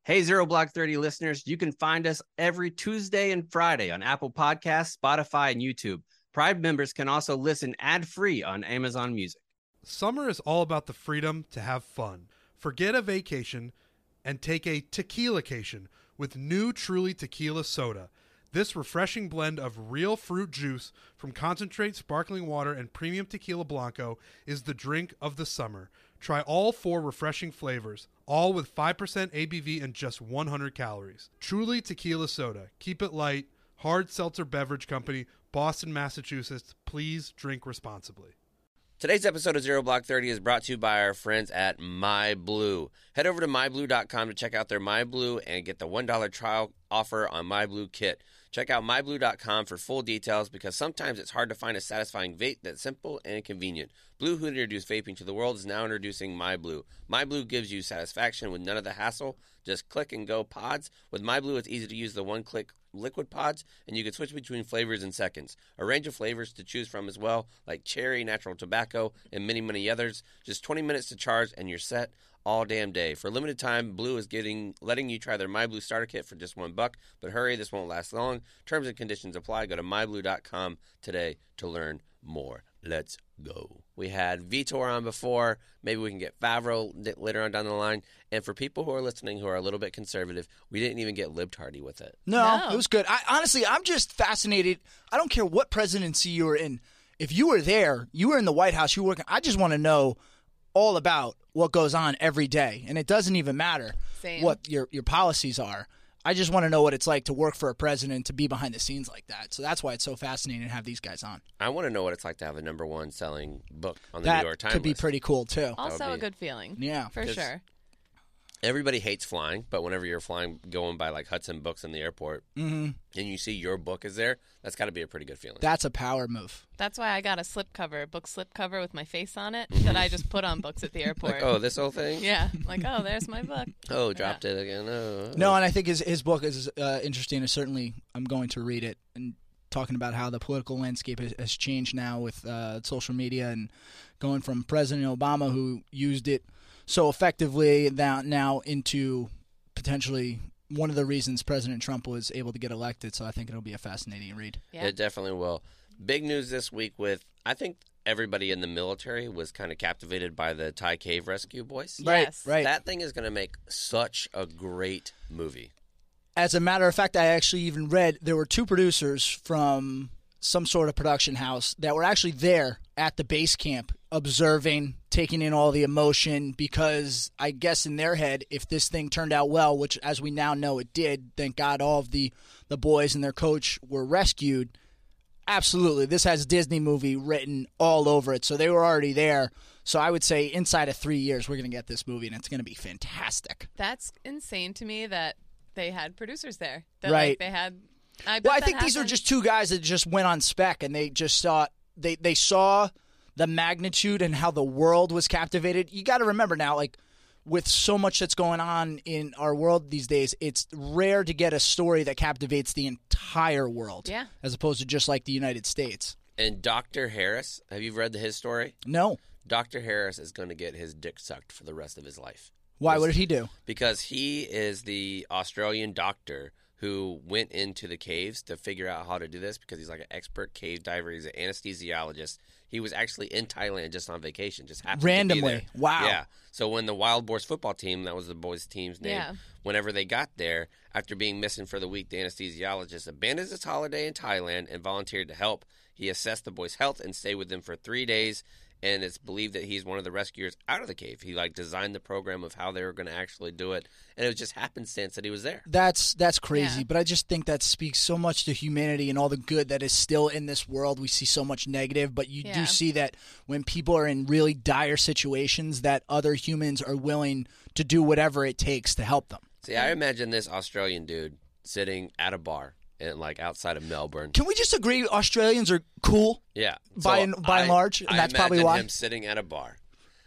Hey, Zero Block 30 listeners, you can find us every Tuesday and Friday on Apple Podcasts, Spotify, and YouTube. Pride members can also listen ad-free on Amazon Music. Summer is all about the freedom to have fun. Forget a vacation and take a tequila-cation with new Truly Tequila Soda. This refreshing blend of real fruit juice from concentrate sparkling water and premium tequila blanco is the drink of the summer. Try all 4 refreshing flavors, all with 5% ABV and just 100 calories. Truly Tequila Soda. Keep it light. Hard Seltzer Beverage Company, Boston, Massachusetts. Please drink responsibly. Today's episode of Zero Block 30 is brought to you by our friends at MyBlue. Head over to myblue.com to check out their MyBlue and get the $1 trial offer on MyBlue kit. Check out myblue.com for full details because sometimes it's hard to find a satisfying vape that's simple and convenient. Blue, who introduced vaping to the world, is now introducing MyBlue. MyBlue gives you satisfaction with none of the hassle. Just click and go pods. With MyBlue, it's easy to use the one-click liquid pods, and you can switch between flavors in seconds. A range of flavors to choose from as well, like cherry, natural tobacco, and many, many others. Just 20 minutes to charge, and you're set all damn day. For a limited time, Blue is letting you try their MyBlue starter kit for just $1. But hurry, this won't last long. Terms and conditions apply. Go to myblue.com today to learn more. Let's go. We had Vitor on before. Maybe we can get Favreau later on down the line. And for people who are listening who are a little bit conservative, we didn't even get libtardy with it. No, it was good. Honestly, I'm just fascinated. I don't care what presidency you were in. If you were there, you were in the White House, you were working. I just want to know all about what goes on every day. And it doesn't even matter what your policies are. I just want to know what it's like to work for a president, to be behind the scenes like that. So that's why it's so fascinating to have these guys on. I want to know what it's like to have a #1 selling book on the New York Times That could be list. pretty cool, too. Also a good feeling. Yeah. For sure. Everybody hates flying, but whenever you're flying, going by like Hudson Books in the airport, and you see your book is there, that's got to be a pretty good feeling. That's a power move. That's why I got a book slip cover with my face on it that I just put on books at the airport. Like, oh, this whole thing? Yeah. Like, oh, there's my book. Oh, dropped it again. Oh. No, and I think his book is interesting. And certainly, I'm going to read it and talking about how the political landscape has changed now with social media and going from President Obama, who used it so effectively, now into potentially one of the reasons President Trump was able to get elected. So I think it'll be a fascinating read. Yeah. It definitely will. Big news this week with, I think everybody in the military was kind of captivated by the Thai cave rescue boys. Yes. Right. That thing is going to make such a great movie. As a matter of fact, I actually even read there were 2 producers from some sort of production house that were actually there at the base camp observing, taking in all the emotion, because I guess in their head, if this thing turned out well, which as we now know it did, thank God all of the boys and their coach were rescued. Absolutely. This has Disney movie written all over it. So they were already there. So I would say inside of 3 years, we're going to get this movie, and it's going to be fantastic. That's insane to me that they had producers there. That, Right. Like, they had. I think these are just 2 guys that just went on spec, and they just saw they saw the magnitude and how the world was captivated. You got to remember now, like, with so much that's going on in our world these days, it's rare to get a story that captivates the entire world. Yeah. As opposed to just like the United States. And Dr. Harris, have you read his story? No. Dr. Harris is going to get his dick sucked for the rest of his life. Why? What did he do? Because he is the Australian doctor who went into the caves to figure out how to do this, because he's like an expert cave diver. He's an anesthesiologist. He was actually in Thailand just on vacation, just happened randomly. to be there. Wow. Yeah. So when the Wild Boars football team, that was the boys' team's name, whenever they got there, after being missing for the week, the anesthesiologist abandoned his holiday in Thailand and volunteered to help. He assessed the boys' health and stayed with them for 3 days. And it's believed that he's one of the rescuers out of the cave. He designed the program of how they were going to actually do it, and it was just happenstance that he was there. That's crazy, Yeah. but I just think that speaks so much to humanity and all the good that is still in this world. We see so much negative, but you do see that when people are in really dire situations, that other humans are willing to do whatever it takes to help them. See, I imagine this Australian dude sitting at a bar and outside of Melbourne. Can we just agree Australians are cool? Yeah, By and large, and that's probably why. I imagine him sitting at a bar,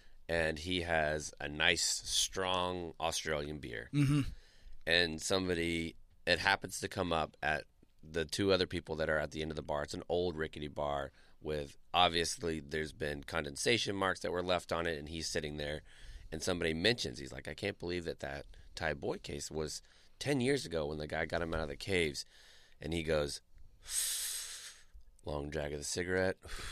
and he has a nice, strong Australian beer, and it happens to come up at the 2 other people that are at the end of the bar. It's an old rickety bar with, obviously, there's been condensation marks that were left on it, and he's sitting there, and somebody mentions, he's like, I can't believe that Thai boy case was 10 years ago when the guy got him out of the caves, and he goes, long drag of the cigarette,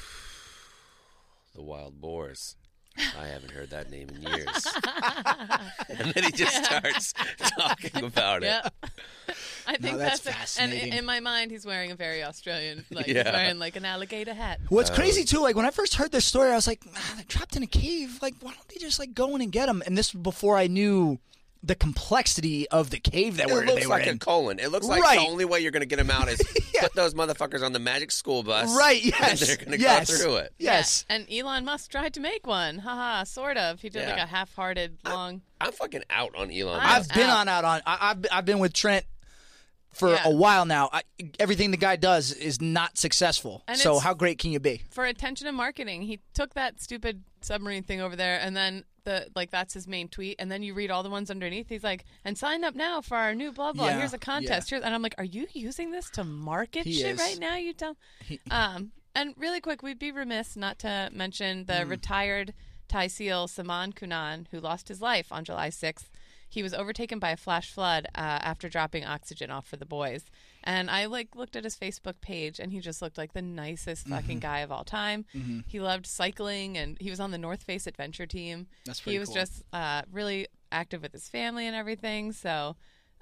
the wild boars. I haven't heard that name in years. And then he just starts talking about it. Yep. I think that's and fascinating. in my mind, he's wearing a very Australian, like Yeah. he's wearing like an alligator hat. What's crazy too, like when I first heard this story, I was like, they're trapped in a cave. Like, why don't they just like go in and get them? And this was before I knew the complexity of the cave that It looks they were like in. a colon. It looks like Right. the only way you're going to get him out is put those motherfuckers on the magic school bus. Right? And Yes. they're going to yes. go through it. Yes. Yeah. And Elon Musk tried to make one. Haha, sort of. He did like Yeah. a half-hearted long. I'm fucking out on Elon I'm Musk. I've been out. out on. I've been with Trent for Yeah. a while now. Everything the guy does is not successful. And So it's- how great can you be? For attention and marketing, he took that stupid submarine thing over there, and then that's his main tweet. And then you read all the ones underneath. He's like, "And sign up now for our new blah blah. Yeah, Here's a contest." And I'm like, "Are you using this to market He shit is. right now?" You tell. And really quick, we'd be remiss not to mention the retired Thai SEAL Saman Kunan, who lost his life on July 6th. He was overtaken by a flash flood after dropping oxygen off for the boys. And I looked at his Facebook page, and he just looked like the nicest fucking guy of all time. He loved cycling, and he was on the North Face Adventure team. That's pretty He was cool. just really active with his family and everything. So,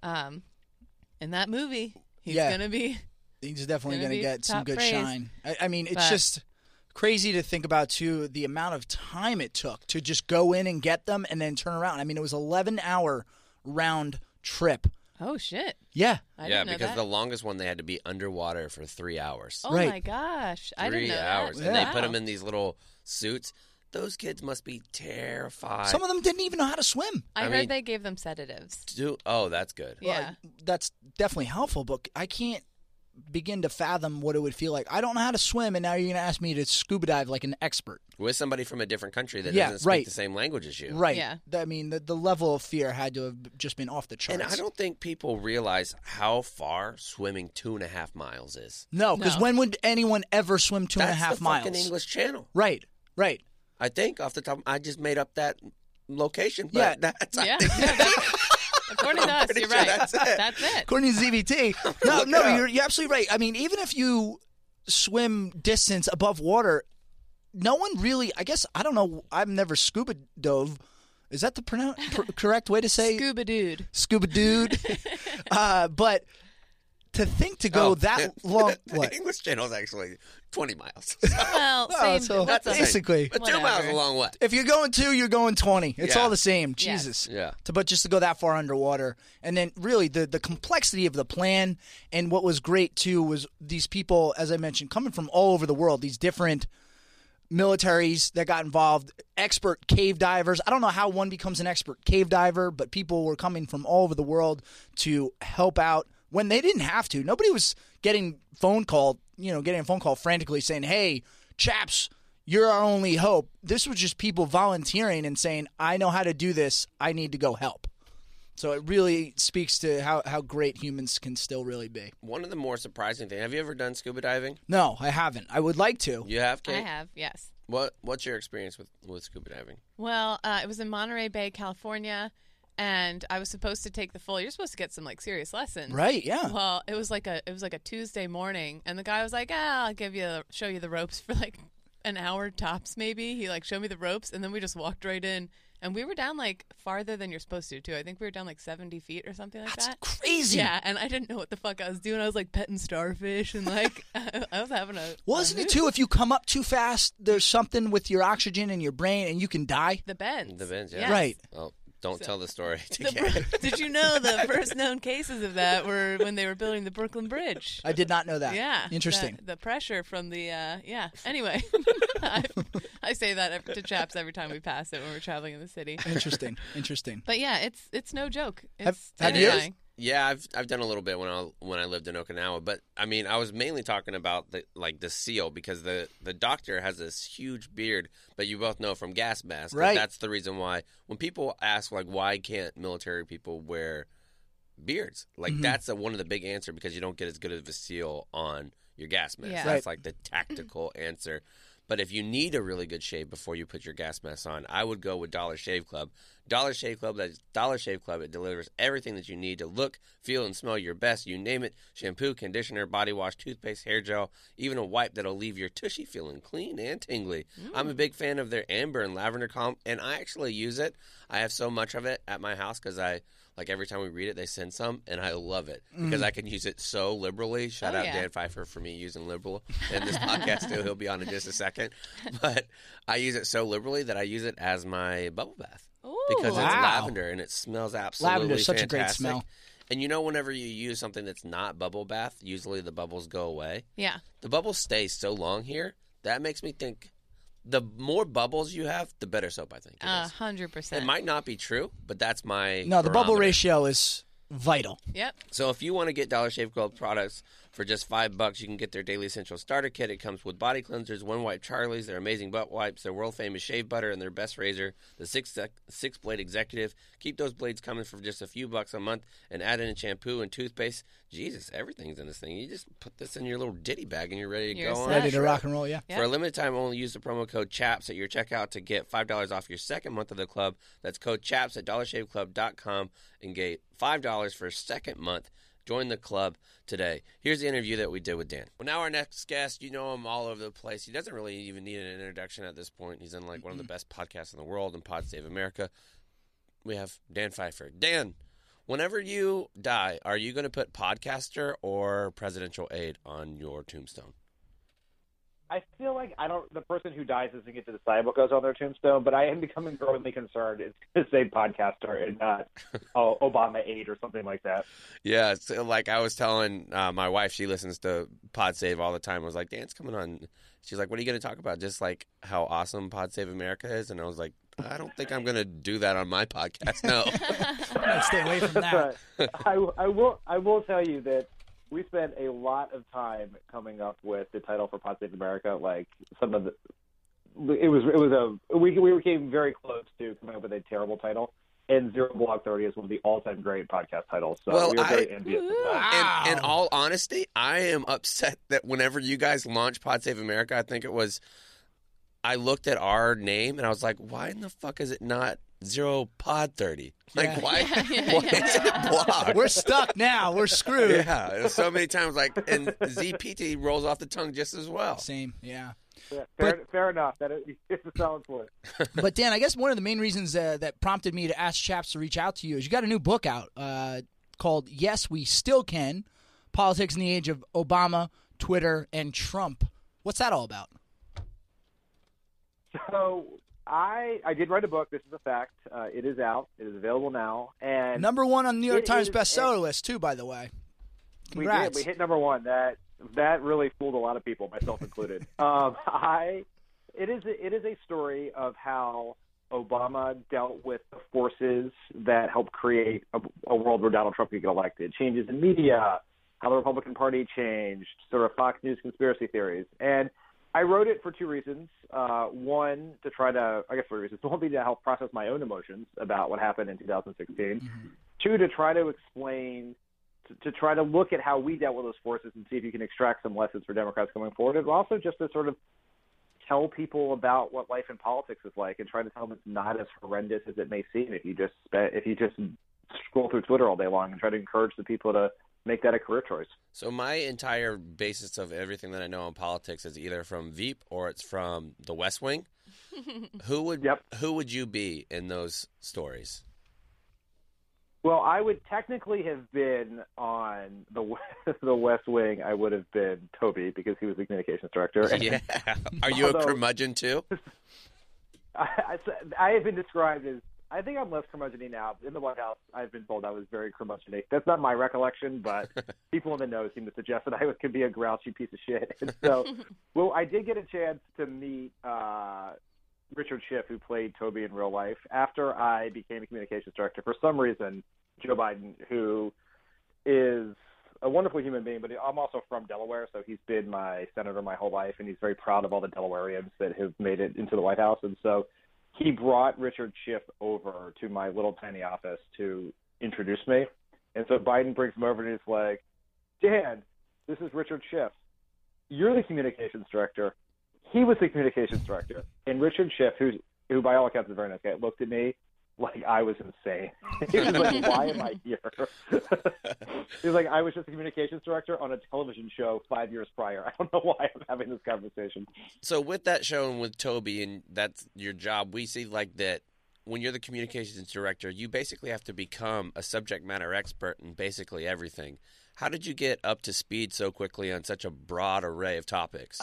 in that movie, he's Yeah. gonna be. He's definitely Gonna going to be get some top good praise. shine. I mean, it's But- just crazy to think about too the amount of time it took to just go in and get them and then turn around. I mean, it was 11-hour round trip. Oh shit! Yeah. I Yeah, didn't know because that. the longest one they had to be underwater for 3 hours. Oh Right. my gosh! I 3 didn't know hours. that. And they Yeah. put them in these little suits. Those kids must be terrified. Some of them didn't even know how to swim. I I heard mean- they gave them sedatives. Oh, that's good. Yeah. That's definitely helpful, but I can't begin to fathom what it would feel like. I don't know how to swim, and now you're going to ask me to scuba dive like an expert. With somebody from a different country that Yeah, doesn't speak right. the same language as you. Right. Yeah. I mean, the level of fear had to have just been off the charts. And I don't think people realize how far swimming 2.5 miles is. No, because No. when would anyone ever swim 2.5 That's the miles? fucking English Channel. Right. Right. I think off the top, I just made up that location. But Yeah. that's Yeah. According to us, pretty you're sure right. that's it. That's it. According to ZVT. Look it up. You're absolutely right. I mean, even if you swim distance above water, no one really, I guess, I don't know, I've never scuba dove. Is that the correct way to say Scuba dude. scuba dude? But to think to go that long, The what? English Channel is actually 20 miles. Well, Oh, same. so what's up? basically, But 2 Whatever. miles is a long way. if you're going 2, you're going 20. It's Yeah. all the same. Yes. Jesus. Yeah. But just to go that far underwater. And then really the complexity of the plan, and what was great too was these people, as I mentioned, coming from all over the world, these different militaries that got involved, expert cave divers. I don't know how one becomes an expert cave diver, but people were coming from all over the world to help out when they didn't have to. Nobody was getting a phone call frantically saying, "Hey, chaps, you're our only hope." This was just people volunteering and saying, "I know how to do this. I need to go help." So it really speaks to how great humans can still really be. One of the more surprising things, have you ever done scuba diving? No, I haven't. I would like to. You have, I Kate? have, yes. What's your experience with scuba diving? Well, it was in Monterey Bay, California, and I was supposed to take the full. You're supposed to get some like serious lessons, Right, yeah. Well, it was like a Tuesday morning, and the guy was like, "I'll show you the ropes for like an hour tops, maybe." He like showed me the ropes, and then we just walked right in, and we were down like farther than you're supposed to too. I think we were down like 70 feet or something like That's that. crazy. Yeah, and I didn't know what the fuck I was doing. I was like petting starfish and like I was having a Wasn't a it hoot. too? If you come up too fast, there's something with your oxygen in your brain, and you can die. The bends. The bends, yeah. Yes. Right. Well, don't tell the story to The Kate. Did you know the first known cases of that were when they were building the Brooklyn Bridge? I did not know that. Yeah, Interesting. The pressure from the yeah. Anyway, I say that to chaps every time we pass it when we're traveling in the city. Interesting. Interesting. But yeah, it's no joke. Have It's you? terrifying. Yeah, I've done a little bit when I lived in Okinawa, but I mean, I was mainly talking about the seal because the doctor has this huge beard, but you both know from gas masks, Right. That's the reason why when people ask like why can't military people wear beards, like that's one of the big answer because you don't get as good of a seal on your gas mask. Yeah. That's Right. like the tactical answer. But if you need a really good shave before you put your gas mask on, I would go with Dollar Shave Club. Dollar Shave Club, that's Dollar Shave Club. It delivers everything that you need to look, feel, and smell your best. You name it: shampoo, conditioner, body wash, toothpaste, hair gel, even a wipe that'll leave your tushy feeling clean and tingly. I'm a big fan of their amber and lavender comb, and I actually use it. I have so much of it at my house because every time we read it, they send some, and I love it because I can use it so liberally. Shout out Dan Pfeiffer for me using liberal in this podcast, too. He'll be on in just a second. But I use it so liberally that I use it as my bubble bath. Ooh. Because it's Wow. lavender, and it smells absolutely Lavender's such a fantastic. great smell. And you know, whenever you use something that's not bubble bath, usually the bubbles go away. Yeah. The bubbles stay so long here, that makes me think the more bubbles you have, the better soap I think it is. 100%. It might not be true, but that's my No, the bubble barometer. ratio is vital. Yep. So if you want to get Dollar Shave Club products for just $5, you can get their Daily Essential Starter Kit. It comes with body cleansers, One Wipe Charlies, their amazing butt wipes, their world-famous shave butter, and their best razor, the six-blade executive. Keep those blades coming for just a few bucks a month, and add in a shampoo and toothpaste. Jesus, everything's in this thing. You just put this in your little ditty bag, and you're ready to You're go on. set. Ready to rock and roll, yeah. Yep. For a limited time, only use the promo code CHAPS at your checkout to get $5 off your second month of the club. That's code CHAPS at dollarshaveclub.com and get $5 for a second month. Join the club today. Here's the interview that we did with Dan. Well, now our next guest, you know him all over the place. He doesn't really even need an introduction at this point. He's in one of the best podcasts in the world, in Pod Save America. We have Dan Pfeiffer. Dan, whenever you die, are you going to put podcaster or presidential aide on your tombstone? I feel like the person who dies doesn't get to decide what goes on their tombstone, but I am becoming growingly concerned it's going to say podcaster and not Obama aide or something like that. Yeah, so like I was telling my wife, she listens to Pod Save all the time. I was like, Dan's coming on. She's like, what are you going to talk about? Just like how awesome Pod Save America is? And I was like, I don't think I'm going to do that on my podcast. No. Let's stay away from that. But I will tell you that we spent a lot of time coming up with the title for Pod Save America. Like we became very close to coming up with a terrible title. And Zero Blog 30 is one of the all-time great podcast titles. So we are very envious of that. In all honesty, I am upset that whenever you guys launched Pod Save America, I think it was, I looked at our name and I was like, why in the fuck is it not Zero Pod 30? Like, Yeah. why is it blocked? We're stuck now. We're screwed. Yeah, so many times, and ZPT rolls off the tongue just as well. Same, yeah. Yeah, fair enough. It's a solid point. But Dan, I guess one of the main reasons that prompted me to ask Chaps to reach out to you is you got a new book out called Yes, We Still Can, Politics in the Age of Obama, Twitter, and Trump. What's that all about? So I did write a book. This is a fact. It is out. It is available now. And Number one on the New York It Times is- bestseller list, too, by the way. we Congrats. did. We hit number one. That really fooled a lot of people, myself included. It is a story of how Obama dealt with the forces that helped create a world where Donald Trump could get elected. Changes in media, how the Republican Party changed, sort of Fox News conspiracy theories. And I wrote it for two reasons. One, to try to, I guess three reasons. One, be to help process my own emotions about what happened in 2016. Mm-hmm. Two, to try to explain, to try to look at how we dealt with those forces and see if you can extract some lessons for Democrats going forward. And also just to sort of tell people about what life in politics is like and try to tell them it's not as horrendous as it may seem if you just scroll through Twitter all day long and try to encourage the people to make that a career choice. So my entire basis of everything that I know in politics is either from Veep or it's from The West Wing. Who would you be in those stories? Well, I would technically have been on the West Wing. I would have been Toby because he was the communications director. Yeah. Are you a Although- curmudgeon too? I have been described as, I think I'm less curmudgeon-y now. In the White House, I've been told I was very curmudgeon-y. That's not my recollection, but people in the know seem to suggest that I could be a grouchy piece of shit. And so, well, I did get a chance to meet Richard Schiff, who played Toby in real life, after I became a communications director. For some reason, Joe Biden, who is a wonderful human being, but I'm also from Delaware, so he's been my senator my whole life, and he's very proud of all the Delawareans that have made it into the White House. And so he brought Richard Schiff over to my little tiny office to introduce me. And so Biden brings him over and he's like, Dan, this is Richard Schiff. You're the communications director. he was the communications director, and Richard Schiff, who by all accounts is a very nice guy, looked at me like I was insane. He was like, why am I here? He was like, I was just a communications director on a television show 5 years prior. I don't know why I'm having this conversation. So with that show and with Toby, and that's your job, we see like that when you're the communications director, you basically have to become a subject matter expert in basically everything. How did you get up to speed so quickly on such a broad array of topics?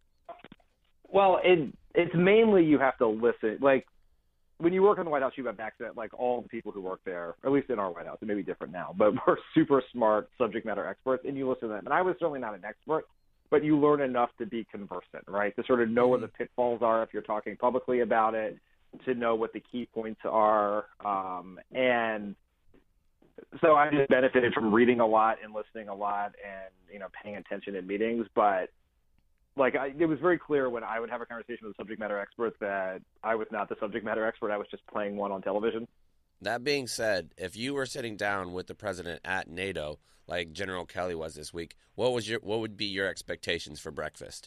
Well, it's mainly you have to listen. Like, when you work in the White House, you have access, like all the people who work there, at least in our White House, it may be different now, but we're super smart subject matter experts, and you listen to them. And I was certainly not an expert, but you learn enough to be conversant, right? To sort of know where the pitfalls are if you're talking publicly about it, to know what the key points are. And so I just benefited from reading a lot and listening a lot and, paying attention in meetings. But it was very clear when I would have a conversation with a subject matter expert that I was not the subject matter expert. I was just playing one on television. That being said, if you were sitting down with the president at NATO, like General Kelly was this week, what would be your expectations for breakfast?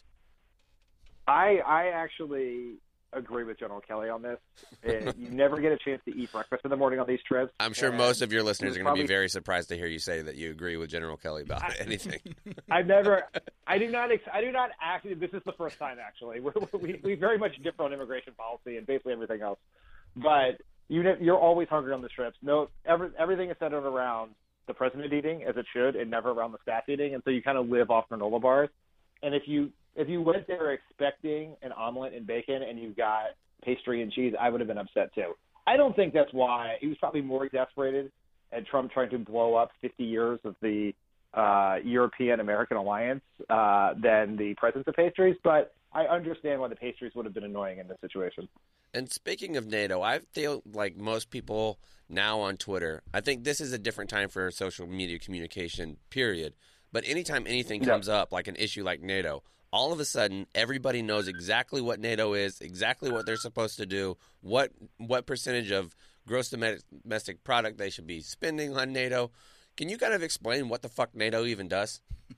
I actually agree with General Kelly on this. You never get a chance to eat breakfast in the morning on these trips. I'm sure most of your listeners are going to be very surprised to hear you say that you agree with General Kelly about anything. I do not actually, this is the first time actually. We very much differ on immigration policy and basically everything else. But you're always hungry on the trips. Everything is centered around the president eating, as it should, and never around the staff eating. And so you kind of live off granola bars. And if you went there expecting an omelet and bacon and you got pastry and cheese, I would have been upset too. I don't think that's why. He was probably more exasperated at Trump trying to blow up 50 years of the European-American alliance than the presence of pastries. But I understand why the pastries would have been annoying in this situation. And speaking of NATO, I feel like most people now on Twitter, I think this is a different time for social media communication, period. But anytime anything comes up, like an issue like NATO, all of a sudden everybody knows exactly what NATO is, exactly what they're supposed to do, what percentage of gross domestic product they should be spending on NATO. Can you kind of explain what the fuck NATO even does?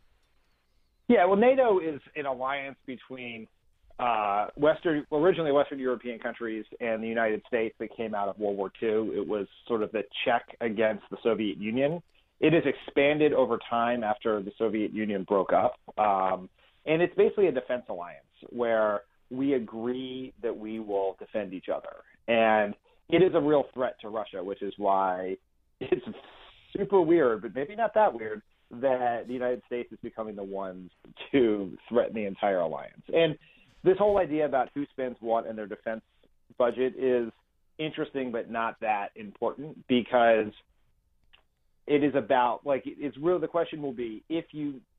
Yeah, well, NATO is an alliance between originally Western European countries and the United States that came out of World War II. It was sort of the check against the Soviet Union. It has expanded over time after the Soviet Union broke up. And it's basically a defense alliance where we agree that we will defend each other. And it is a real threat to Russia, which is why it's super weird, but maybe not that weird, that the United States is becoming the ones to threaten the entire alliance. And this whole idea about who spends what in their defense budget is interesting, but not that important, because it is about, it's really, the question will be, if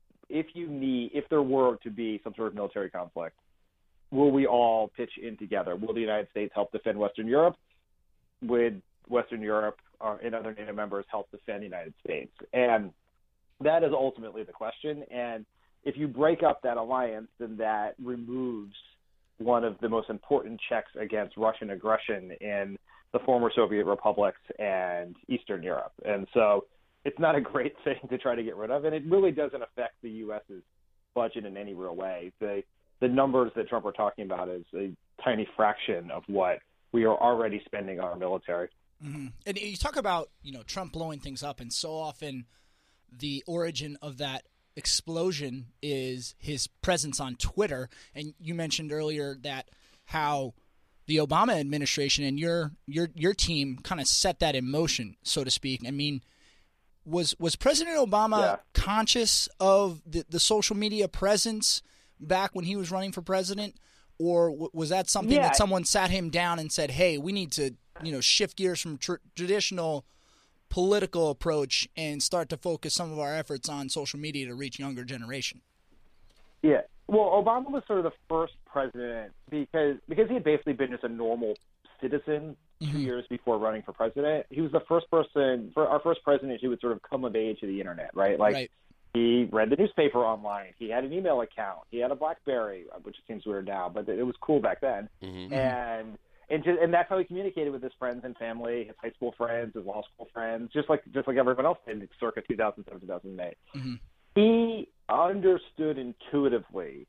there were to be some sort of military conflict, will we all pitch in together? Will the United States help defend Western Europe? Would Western Europe and other NATO members help defend the United States? And that is ultimately the question. And if you break up that alliance, then that removes one of the most important checks against Russian aggression in the former Soviet republics and Eastern Europe. And so it's not a great thing to try to get rid of, and it really doesn't affect the U.S.'s budget in any real way. The numbers that Trump are talking about is a tiny fraction of what we are already spending on our military. Mm-hmm. And you talk about, Trump blowing things up, and so often the origin of that explosion is his presence on Twitter. And you mentioned earlier that how the Obama administration and your team kind of set that in motion, so to speak. I mean, was President Obama conscious of the social media presence back when he was running for president, or was that something that someone sat him down and said, "Hey, we need to shift gears from traditional political approach and start to focus some of our efforts on social media to reach younger generation"? Yeah. Well, Obama was sort of the first president because he had basically been just a normal citizen 2 years before running for president. He was the first person, for our first president, who would sort of come of age to the internet, right? Right. He read the newspaper online. He had an email account. He had a BlackBerry, which seems weird now, but it was cool back then. Mm-hmm. And that's how he communicated with his friends and family, his high school friends, his law school friends, just like everyone else did circa 2007, 2008. Mm-hmm. He understood intuitively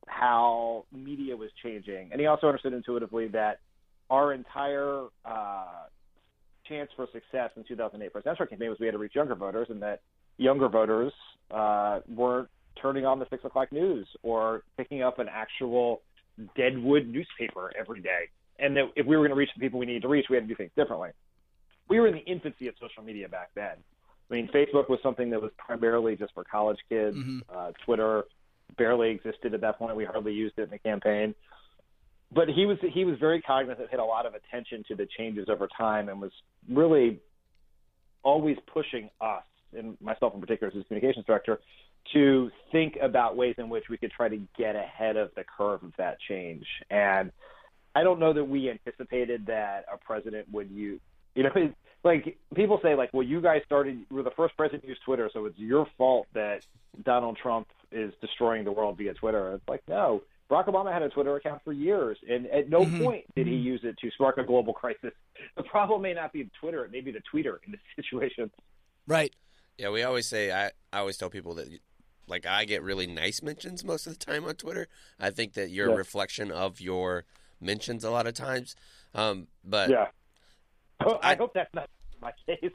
how media was changing. And he also understood intuitively that our entire chance for success in 2008 presidential campaign was we had to reach younger voters, and that younger voters weren't turning on the 6 o'clock news or picking up an actual Deadwood newspaper every day. And that if we were going to reach the people we needed to reach, we had to do things differently. We were in the infancy of social media back then. I mean, Facebook was something that was primarily just for college kids. Twitter barely existed at that point. We hardly used it in the campaign. But he was very cognizant, paid a lot of attention to the changes over time, and was really always pushing us, and myself in particular as his communications director, to think about ways in which we could try to get ahead of the curve of that change. And I don't know that we anticipated that a president would use, like people say, like, well, you guys were the first president to use Twitter, so it's your fault that Donald Trump is destroying the world via Twitter. It's like, no, Barack Obama had a Twitter account for years, and at no point did he use it to spark a global crisis. The problem may not be Twitter, it may be the tweeter in this situation. Right. Yeah, we always say, I always tell people that, like, I get really nice mentions most of the time on Twitter. I think that you're a reflection of your mentions a lot of times. But yeah, I hope that's not my case.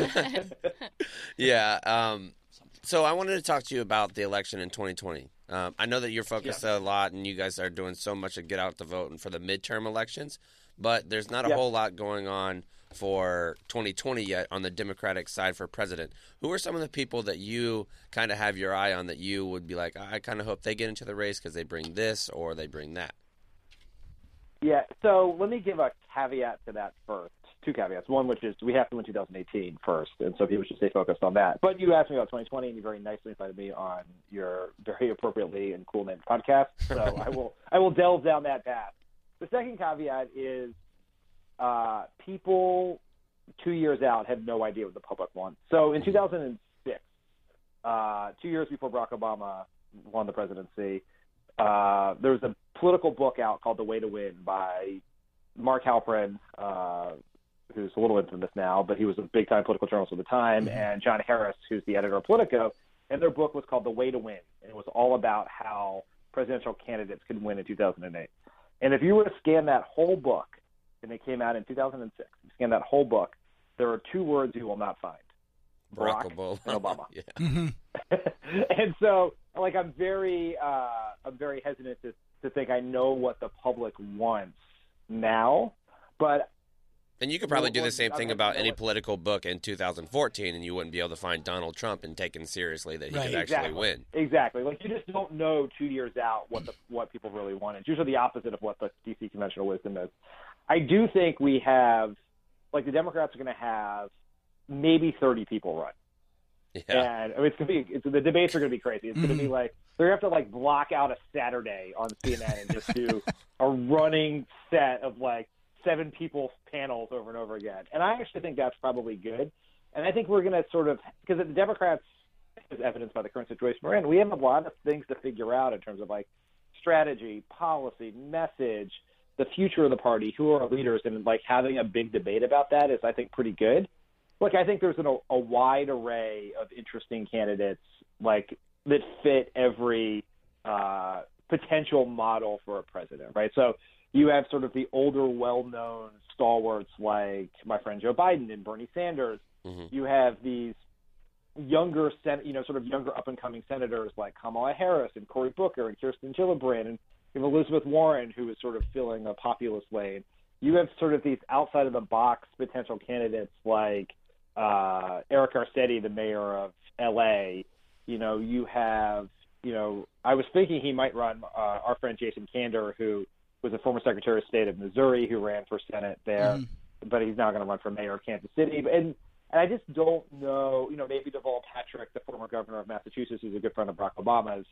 Yeah. So I wanted to talk to you about the election in 2020. I know that you're focused a lot, and you guys are doing so much to get out the vote and for the midterm elections, but there's not a whole lot going on for 2020 yet on the Democratic side for president. Who are some of the people that you kind of have your eye on that you would be like, I kind of hope they get into the race because they bring this or they bring that? Yeah, so let me give a caveat to that first. Two caveats. One, which is we have to win 2018 first, and so people should stay focused on that. But you asked me about 2020, and you very nicely invited me on your very appropriately and cool named podcast. So I will delve down that path. The second caveat is people 2 years out have no idea what the public wants. So in 2006, 2 years before Barack Obama won the presidency, there was a political book out called The Way to Win by Mark Halperin, who's a little infamous now, but he was a big-time political journalist at the time, and John Harris, who's the editor of Politico, and their book was called The Way to Win, and it was all about how presidential candidates could win in 2008. And if you were to scan that whole book, and it came out in 2006, scan that whole book, there are two words you will not find: Barack and Obama. And so, like, I'm very hesitant to think I know what the public wants now, but. And you could probably do the same thing about any political book in 2014, and you wouldn't be able to find Donald Trump and taken seriously that he could actually win. Exactly. Like, you just don't know 2 years out what people really want. It's usually the opposite of what the D.C. conventional wisdom is. I do think we have, like, the Democrats are going to have maybe 30 people run. Yeah. And I mean, the debates are going to be crazy. It's going to be like they're going to have to, like, block out a Saturday on CNN and just do a running set of, like, 7 people's panels over and over again. And I actually think that's probably good. And I think we're going to sort of, because the Democrats, as evidenced by the current situation we're in, we have a lot of things to figure out in terms of, like, strategy, policy, message, the future of the party, who are our leaders, and, like, having a big debate about that is, I think, pretty good. Look, I think there's a wide array of interesting candidates, like, that fit every potential model for a president, right? So you have sort of the older, well-known stalwarts like my friend Joe Biden and Bernie Sanders. You have these younger, sort of younger up-and-coming senators like Kamala Harris and Cory Booker and Kirsten Gillibrand, and you have Elizabeth Warren, who is sort of filling a populist lane. You have sort of these outside-of-the-box potential candidates like Eric Garcetti, the mayor of L.A. You have, I was thinking he might run our friend Jason Kander, who was a former Secretary of State of Missouri who ran for Senate there, but he's now going to run for mayor of Kansas City. And I just don't know, maybe Deval Patrick, the former governor of Massachusetts, who's a good friend of Barack Obama's,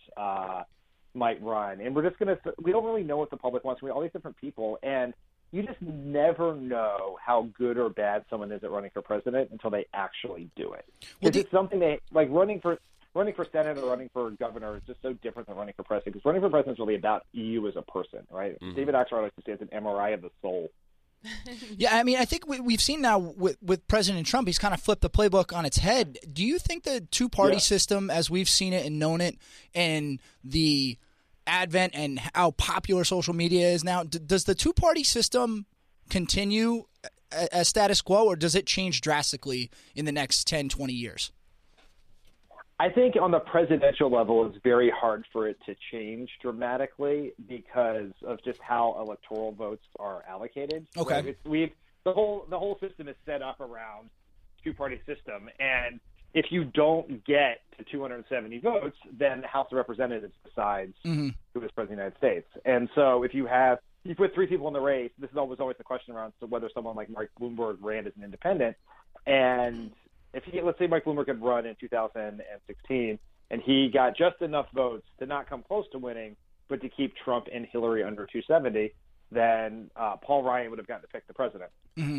might run. And we don't really know what the public wants. We have all these different people, and you just never know how good or bad someone is at running for president until they actually do it. It's something running for Senate or running for governor is just so different than running for president, because running for president is really about you as a person, right? David Axelrod likes to say it's an MRI of the soul. Yeah, I mean, I think we've seen now with President Trump, he's kind of flipped the playbook on its head. Do you think the two-party system, as we've seen it and known it, and the advent and how popular social media is now, does the two-party system continue as status quo, or does it change drastically in the next 10, 20 years? I think on the presidential level, it's very hard for it to change dramatically because of just how electoral votes are allocated. Okay. Right? The whole system is set up around two-party system, and if you don't get to 270 votes, then the House of Representatives decides who is president of the United States. And so if you put three people in the race, this is always the question around whether someone like Mike Bloomberg ran as an independent. And let's say Mike Bloomberg had run in 2016, and he got just enough votes to not come close to winning, but to keep Trump and Hillary under 270, then Paul Ryan would have gotten to pick the president,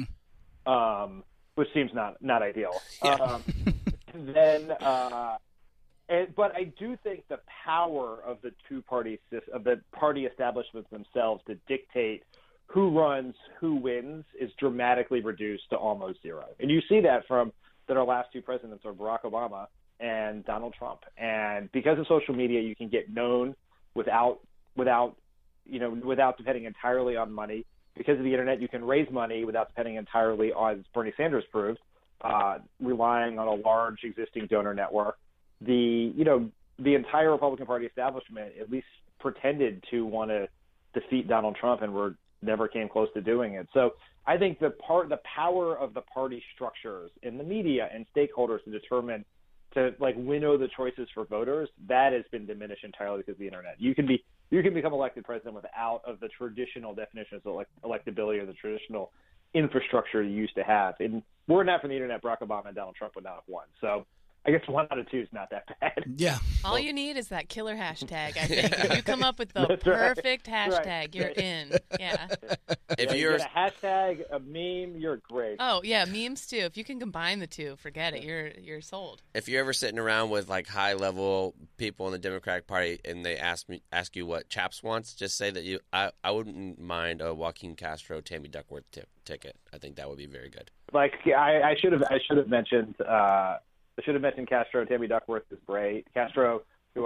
which seems not ideal. Yeah. But I do think the power of the the party establishments themselves to dictate who runs, who wins, is dramatically reduced to almost zero. And you see that our last two presidents are Barack Obama and Donald Trump. And because of social media, you can get known without depending entirely on money. Because of the internet, you can raise money without depending entirely on, as Bernie Sanders proved, relying on a large existing donor network. The entire Republican Party establishment at least pretended to want to defeat Donald Trump and never came close to doing it. So I think the power of the party structures in the media and stakeholders to winnow the choices for voters, that has been diminished entirely because of the internet. You can become elected president without of the traditional definitions of electability or the traditional infrastructure you used to have. And were it not for the internet, Barack Obama and Donald Trump would not have won. So I guess 1 out of 2 is not that bad. Yeah. All you need is that killer hashtag, I think. If you come up with the perfect hashtag, you're in. Yeah. If you're a hashtag, a meme, you're great. Oh, yeah, memes too. If you can combine the two, forget it. You're sold. If you're ever sitting around with high-level people in the Democratic Party and they ask you what Chaps wants, just say that I wouldn't mind a Joaquin Castro, Tammy Duckworth ticket. I think that would be very good. I should have mentioned. I should have mentioned Castro. Tammy Duckworth is great. Castro,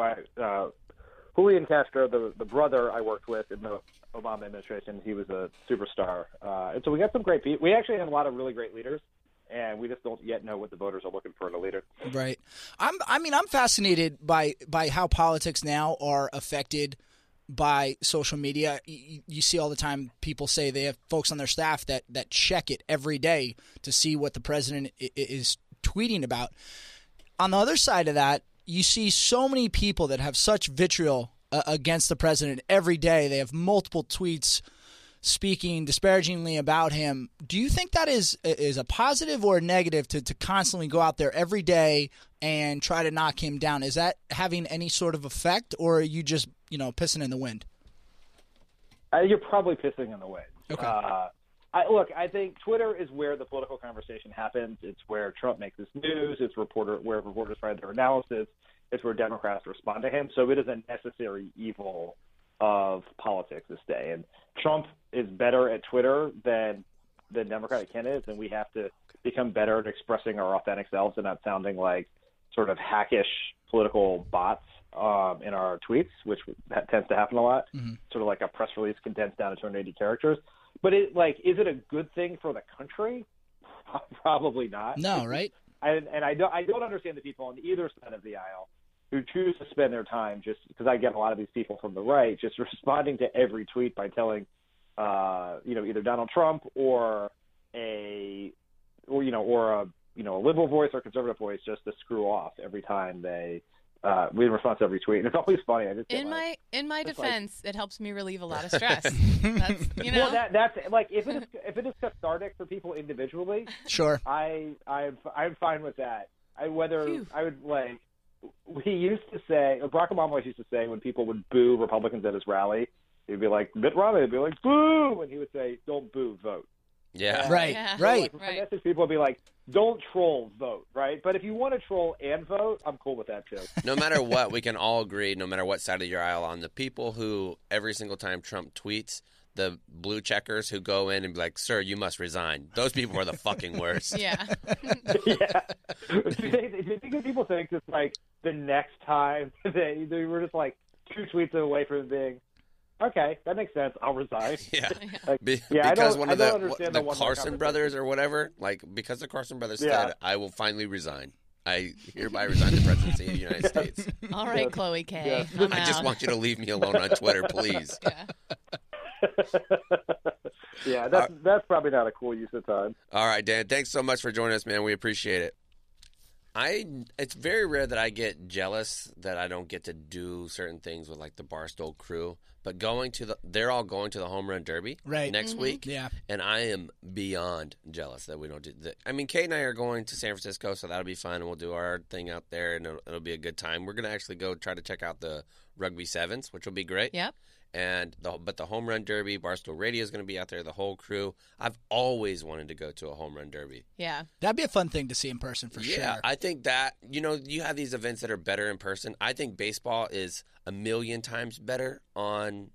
Julian Castro, the brother I worked with in the Obama administration, he was a superstar. And so we got some great people. We actually have a lot of really great leaders, and we just don't yet know what the voters are looking for in a leader. Right. I'm fascinated by how politics now are affected by social media. You see all the time people say they have folks on their staff that check it every day to see what the president is tweeting about. On the other side of that, you see so many people that have such vitriol against the president every day. They have multiple tweets speaking disparagingly about him. Do you think that is a positive or a negative to constantly go out there every day and try to knock him down? Is that having any sort of effect, or are you just pissing in the wind? You're probably pissing in the wind. Okay. I think Twitter is where the political conversation happens. It's where Trump makes his news. It's where reporters write their analysis. It's where Democrats respond to him. So it is a necessary evil of politics this day. And Trump is better at Twitter than Democratic candidates, and we have to become better at expressing our authentic selves and not sounding like sort of hackish political bots in our tweets, which that tends to happen a lot. Mm-hmm. Sort of like a press release condensed down to 280 characters. But is it a good thing for the country? Probably not. No, right? I don't understand the people on either side of the aisle who choose to spend their time, just because I get a lot of these people from the right, just responding to every tweet by telling, either Donald Trump or a liberal voice or conservative voice just to screw off every time they. In response to every tweet, and it's always funny. In my defense, it helps me relieve a lot of stress. That's Well, that's like if it is cathartic for people individually. Sure. I'm fine with that. We used to say, Barack Obama always used to say when people would boo Republicans at his rally, he'd be like, Mitt Romney would be like, boo, and he would say, don't boo, vote. Yeah. Right. Yeah. Right. I guess people would be like, don't troll, vote, right? But if you want to troll and vote, I'm cool with that too. No matter what, we can all agree, no matter what side of your aisle, on the people who every single time Trump tweets, the blue checkers who go in and be like, sir, you must resign. Those people are the fucking worst. Yeah. Yeah. Do you think that people think it's like the next time they were just like 2 tweets away from being, okay, that makes sense. I'll resign. Yeah. Like, Because one of I don't understand the one Carson brothers or whatever, like, because the Carson brothers said, I will finally resign. I hereby resign the presidency of the United States. All right, Yes. Chloe K. Yes. I'm I just out. want you to leave me alone on Twitter, please. Yeah. Yeah, that's probably not a cool use of time. All right, Dan, thanks so much for joining us, man. We appreciate it. It's very rare that I get jealous that I don't get to do certain things with like the Barstool crew, but they're all going to the Home Run Derby next week. Yeah. And I am beyond jealous that we don't do that. I mean, Kate and I are going to San Francisco, so that'll be fun, and we'll do our thing out there, and it'll be a good time. We're going to actually go try to check out the Rugby Sevens, which will be great. Yep. But the Home Run Derby, Barstool Radio is going to be out there, the whole crew. I've always wanted to go to a Home Run Derby. Yeah. That'd be a fun thing to see in person for sure. Yeah, I think that, you have these events that are better in person. I think baseball is a million times better on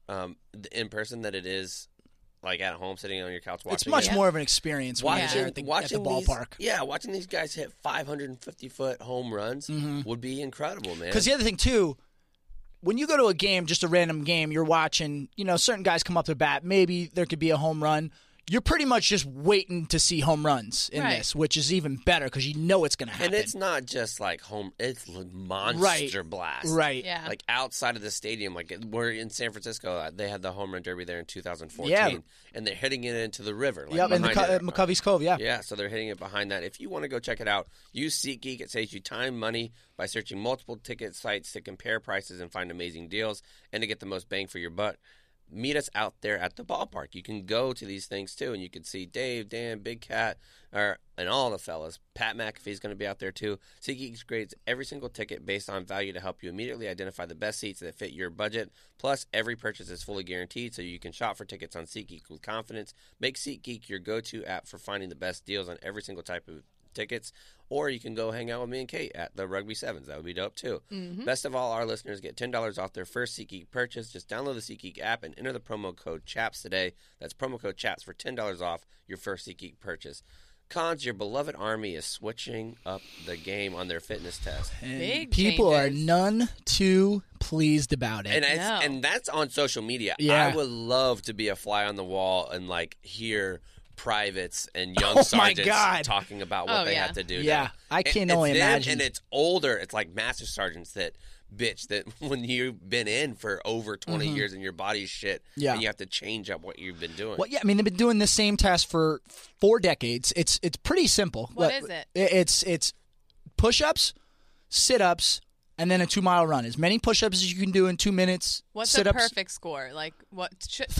in person than it is like at home sitting on your couch watching. It's much it. more of an experience when you're there at the ballpark. Watching these guys hit 550-foot home runs would be incredible, man. Because the other thing, too, when you go to a game, just a random game, you're watching, certain guys come up to bat. Maybe there could be a home run. You're pretty much just waiting to see home runs in this, which is even better because you know it's going to happen. And it's not just like it's monster blast. Right. Yeah. Like outside of the stadium, like we're in San Francisco, they had the Home Run Derby there in 2014, Yeah. and they're hitting it into the river. Like Yep, in McCovey's Cove, yeah. Yeah, so they're hitting it behind that. If you want to go check it out, use SeatGeek. It saves you time, money by searching multiple ticket sites to compare prices and find amazing deals and to get the most bang for your buck. Meet us out there at the ballpark. You can go to these things too, and you can see Dave, Dan, Big Cat, and all the fellas. Pat McAfee's going to be out there too. SeatGeek grades every single ticket based on value to help you immediately identify the best seats that fit your budget. Plus, every purchase is fully guaranteed, so you can shop for tickets on SeatGeek with confidence. Make SeatGeek your go-to app for finding the best deals on every single type of tickets, or you can go hang out with me and Kate at the Rugby Sevens. That would be dope too. Best of all, our listeners get $10 off their first SeatGeek purchase. Just download the SeatGeek app and enter the promo code CHAPS today. That's promo code CHAPS for $10 off your first SeatGeek purchase. Cons, your beloved Army is switching up the game on their fitness test. And Big people changes. are none too pleased about it. And that's on social media. Yeah. I would love to be a fly on the wall and like hear privates and young Oh, my sergeants God. talking about what they have to do. Yeah, now. I can And only it's them, imagine. And it's older. It's like master sergeants that bitch that when you've been in for over 20 years and your body's shit, and you have to change up what you've been doing. Well, yeah, I mean, they've been doing the same test for 4 decades. It's pretty simple. What is it? It's push-ups, sit-ups, and then a 2-mile run. As many push-ups as you can do in 2 minutes. What's sit-ups, a perfect score? Like what?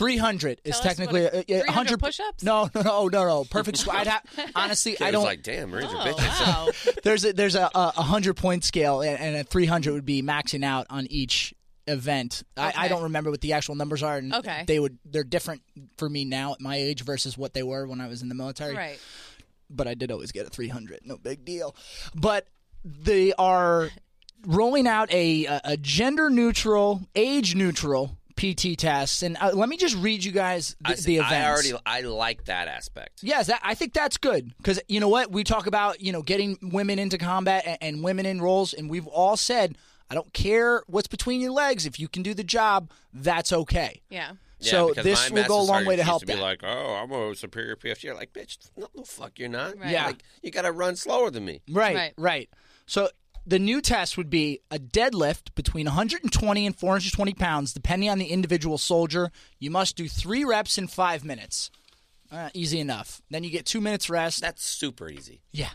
300 is Tell us technically what 100 push-ups. No. Perfect score. Honestly, It I was don't. like, damn, Marines are Oh, bitches. wow. There's a 100-point scale, and a 300 would be maxing out on each event. I Okay. don't remember what the actual numbers are, and Okay. they're different for me now at my age versus what they were when I was in the military. Right. But I did always get a 300. No big deal. But they are rolling out a gender-neutral, age-neutral PT test. And let me just read you guys the events. I like that aspect. Yes, I think that's good because you know what? We talk about getting women into combat and women in roles, and we've all said, I don't care what's between your legs. If you can do the job, that's okay. Yeah. So because this my will go a master long way to sergeant help used to that. be like, oh, I'm a superior PFG. You're like, bitch, no, fuck, you're not. Right. Yeah. Like, you got to run slower than me. Right. So the new test would be a deadlift between 120 and 420 pounds, depending on the individual soldier. You must do 3 reps in 5 minutes. Easy enough. Then you get 2 minutes rest. That's super easy. Yeah.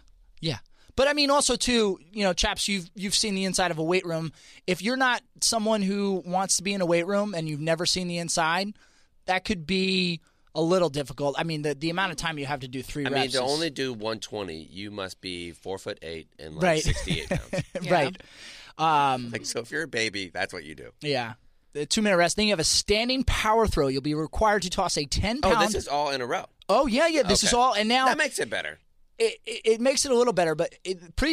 But I mean, also too, chaps, you've seen the inside of a weight room. If you're not someone who wants to be in a weight room and you've never seen the inside, that could be a little difficult. I mean, the amount of time you have to do 3 reps. I mean, to is- only do 120, you must be 4'8" and like Right. 68 pounds. Yeah. Right. Like, so if you're a baby, that's what you do. Yeah. The 2-minute rest. Then you have a standing power throw. You'll be required to toss a 10-pound. Oh, this is all in a row. Oh, yeah. This is Okay. all. And now That makes it better. it makes it a little better. But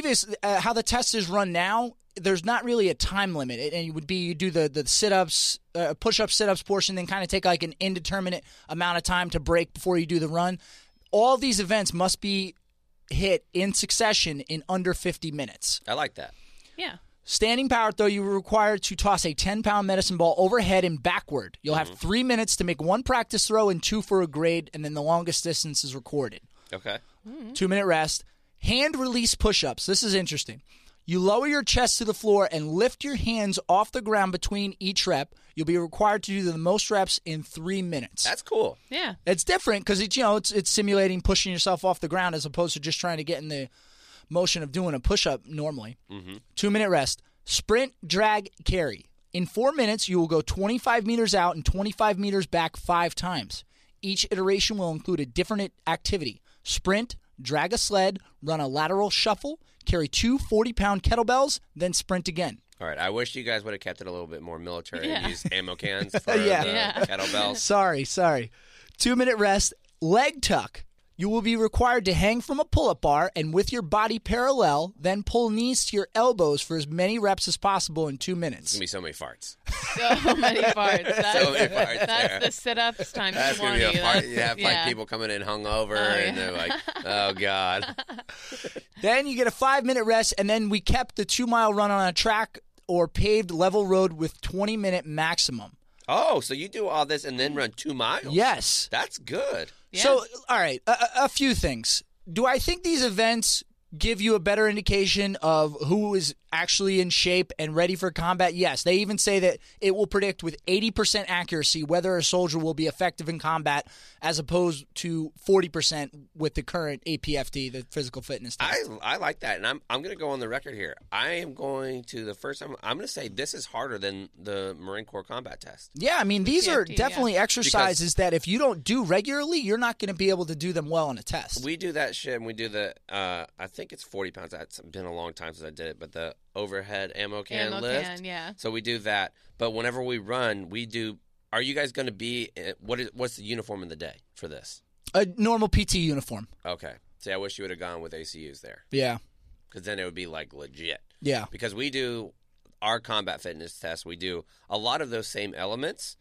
how the test is run now, there's not really a time limit. And it would be you do the sit-ups, push-ups, sit-ups portion, then kind of take like an indeterminate amount of time to break before you do the run. All these events must be hit in succession in under 50 minutes. I like that. Yeah. Standing power throw, you are required to toss a 10-pound medicine ball overhead and backward. You'll have 3 minutes to make 1 practice throw and 2 for a grade, and then the longest distance is recorded. Okay. 2-minute rest. Hand release push-ups. This is interesting. You lower your chest to the floor and lift your hands off the ground between each rep. You'll be required to do the most reps in 3 minutes. That's cool. Yeah. It's different because it's simulating pushing yourself off the ground as opposed to just trying to get in the motion of doing a push-up normally. 2-minute rest. Sprint, drag, carry. In 4 minutes, you will go 25 meters out and 25 meters back 5 times. Each iteration will include a different activity. Sprint, drag a sled, run a lateral shuffle, carry 2 40-pound kettlebells, then sprint again. All right. I wish you guys would have kept it a little bit more military and Yeah. used ammo cans for Yeah. the Yeah. kettlebells. Sorry. 2-minute rest, leg tuck. You will be required to hang from a pull-up bar and with your body parallel, then pull knees to your elbows for as many reps as possible in 2 It's minutes. going to be so many farts. So many parts. That's, So many farts that's there. the sit-ups times That's 20. going to be a fart. That's- You have like yeah. people coming in hungover, Oh, and they're like, oh, God. Then you get a 5-minute rest, and then we kept the 2-mile run on a track or paved level road with 20-minute maximum. Oh, so you do all this and then run 2 miles? Yes. That's good. Yeah. So, all right, a few things. Do I think these events give you a better indication of who is actually in shape and ready for combat? Yes. They even say that it will predict with 80% accuracy whether a soldier will be effective in combat as opposed to 40% with the current APFT, the physical fitness test. I like that, and I'm going to go on the record here. I am going to the first time. I'm going to say this is harder than the Marine Corps combat test. Yeah, I mean, these are PFT, definitely exercises that if you don't do regularly, you're not going to be able to do them well on a test. We do that shit, and we do the. I think it's 40 pounds. It's been a long time since I did it, but the overhead ammo can Ammo lift. can, yeah. So we do that. But whenever we run, we do. Are you guys going to be? What's the uniform in the day for this? A normal PT uniform. Okay. See, I wish you would have gone with ACUs there, Yeah. because then it would be like legit. Yeah. Because we do our combat fitness test. We do a lot of those same elements,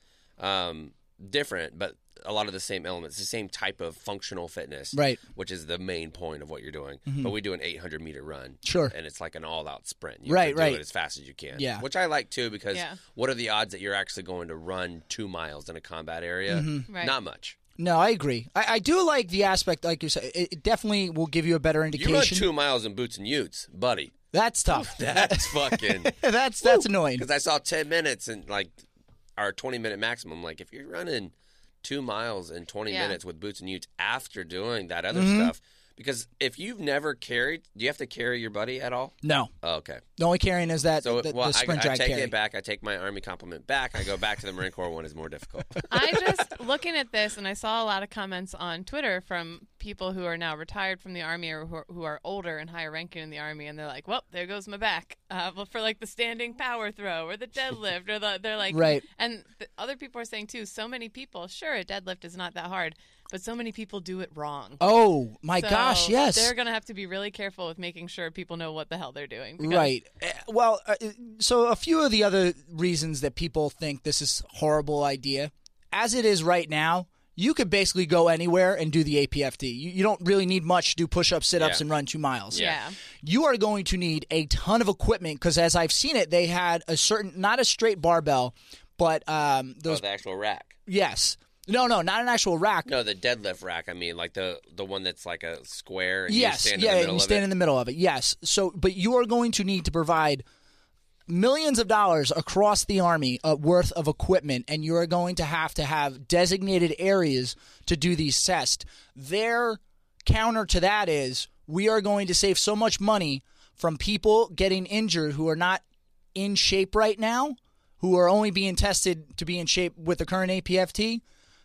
different, but a lot of the same elements, the same type of functional fitness, Right. which is the main point of what you're doing. But we do an 800-meter run. Sure. And it's like an all-out sprint. You Right, have to right. do it as fast as you can. Yeah. Which I like, too, because Yeah. what are the odds that you're actually going to run 2 miles in a combat area? Right. Not much. No, I agree. I do like the aspect, like you said, it definitely will give you a better You run indication. 2 miles in boots and utes, buddy. That's tough. That's fucking... that's annoying. Because I saw 10 minutes and like our 20-minute maximum. Like if you're running 2 miles in 20 Yeah. minutes with boots and utes after doing that other Mm-hmm. stuff, because if you've never carried, do you have to carry your buddy at all? No. Oh, okay. The only carrying is that So the well, sprint I drag take carry. it back. I take my Army compliment back. I go back to the Marine Corps one is more difficult. I just looking at this, and I saw a lot of comments on Twitter from people who are now retired from the Army or who are older and higher ranking in the Army, and they're like, "Well, there goes my back." Well, for like the standing power throw or the deadlift, or they're like, Right. And other people are saying too. So many people, sure, a deadlift is not that hard, but so many people do it wrong. Oh, my So gosh, yes. They're going to have to be really careful with making sure people know what the hell they're doing. because- Right. Well, so a few of the other reasons that people think this is a horrible idea, as it is right now, you could basically go anywhere and do the APFT. You don't really need much to do push-ups, sit-ups, Yeah. and run 2 miles. Yeah. You are going to need a ton of equipment because, as I've seen it, they had a certain, not a straight barbell, but those. The actual rack. Yes. No, not an actual rack. No, the deadlift rack. I mean, like the one that's like a square. And Yes, you stand yeah, in the middle you of stand it. in the middle of it. Yes. So, but you are going to need to provide millions of dollars across the Army worth of equipment, and you are going to have designated areas to do these tests. Their counter to that is we are going to save so much money from people getting injured who are not in shape right now, who are only being tested to be in shape with the current APFT.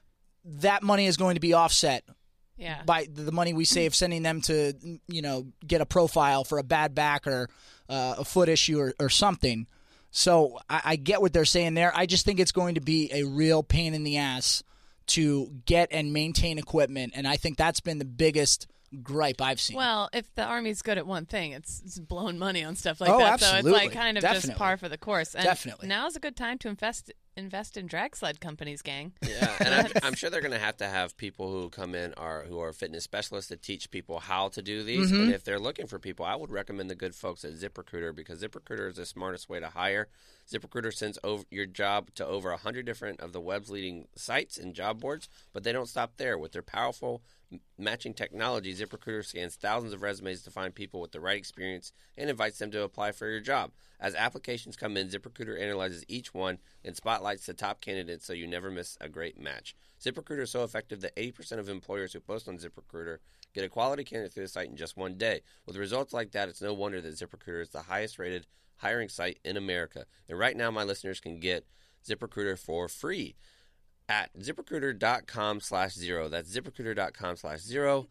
That money is going to be offset Yeah. by the money we save sending them to, get a profile for a bad back or a foot issue or something. So I get what they're saying there. I just think it's going to be a real pain in the ass to get and maintain equipment, and I think that's been the biggest gripe I've seen. Well, if the Army's good at one thing, it's blowing money on stuff like Oh, that. So absolutely. it's like kind of just Definitely. par for the course. And Definitely. now's a good time to invest in drag sled companies, gang. Yeah, and I'm sure they're going to have people who come in who are fitness specialists to teach people how to do these. Mm-hmm. And if they're looking for people, I would recommend the good folks at ZipRecruiter, because ZipRecruiter is the smartest way to hire. ZipRecruiter sends your job to over 100 different of the web's leading sites and job boards, but they don't stop there. With their powerful matching technology, ZipRecruiter scans thousands of resumes to find people with the right experience and invites them to apply for your job. As applications come in, ZipRecruiter analyzes each one and spotlights the top candidates so you never miss a great match. ZipRecruiter is so effective that 80% of employers who post on ZipRecruiter get a quality candidate through the site in just one day. With results like that, it's no wonder that ZipRecruiter is the highest rated hiring site in America. And right now, my listeners can get ZipRecruiter for free at ZipRecruiter.com/0. That's ZipRecruiter.com/0.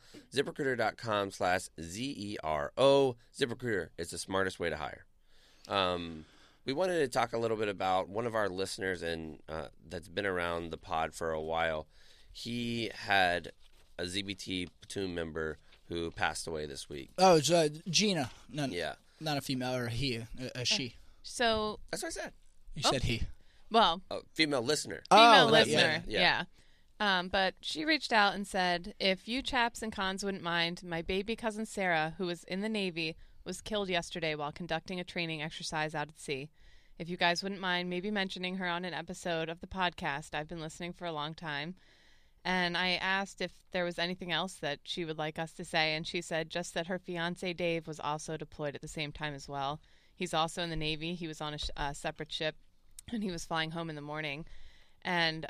ZipRecruiter.com/ZERO. ZipRecruiter is the smartest way to hire. We wanted to talk a little bit about one of our listeners and that's been around the pod for a while. He had a ZBT platoon member who passed away this week. Oh, it's Gina. No, Yeah. Not a female, or he, a she. So That's what I said. You said he. well, Oh, female listener. female Oh, listener, yeah. But she reached out and said, if you chaps and cons wouldn't mind, my baby cousin Sarah, who was in the Navy, was killed yesterday while conducting a training exercise out at sea. If you guys wouldn't mind maybe mentioning her on an episode of the podcast. I've been listening for a long time. And I asked if there was anything else that she would like us to say, and she said just that her fiancé Dave was also deployed at the same time as well. He's also in the Navy. He was on a separate ship, and he was flying home in the morning. And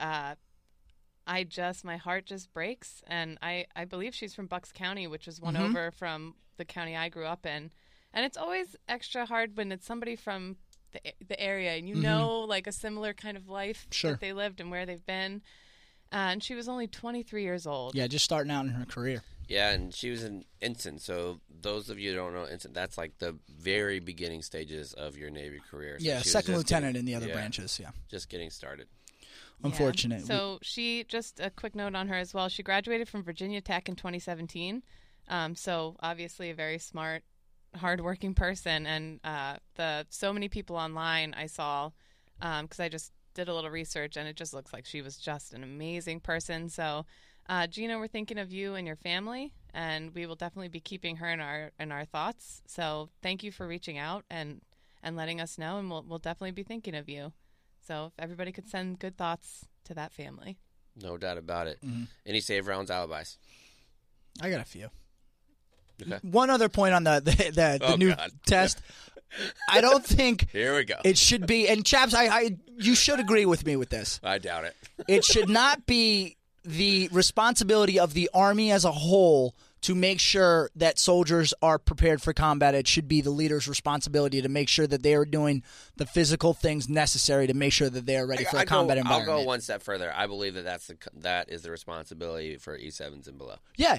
my heart just breaks. And I believe she's from Bucks County, which is one over from the county I grew up in. And it's always extra hard when it's somebody from the area, and you know, like a similar kind of life that they lived and where they've been. And she was only 23 years old. Yeah, just starting out in her career. Yeah, and she was an ensign. So those of you who don't know ensign, that's like the very beginning stages of your Navy career. So Yeah, she was second just lieutenant getting- in the other yeah, branches, yeah. Just getting started. Unfortunate. Yeah. So she, just a quick note on her as well, she graduated from Virginia Tech in 2017. So obviously a very smart, hardworking person. And so many people online I saw, because I just did a little research, and it just looks like she was just an amazing person. So Gina, we're thinking of you and your family, and we will definitely be keeping her in our thoughts. So thank you for reaching out and letting us know, and we'll definitely be thinking of you. So if everybody could send good thoughts to that family. No doubt about it. Any save rounds, alibis? I got a few. Okay. One other point on the Oh, new God. test. I don't think Here we go. it should be, and chaps, you should agree with me with this. I doubt it. It should not be the responsibility of the Army as a whole to make sure that soldiers are prepared for combat. It should be the leader's responsibility to make sure that they are doing the physical things necessary to make sure that they are ready for a combat environment. I'll go one step further. I believe that is the responsibility for E7s and below. Yeah,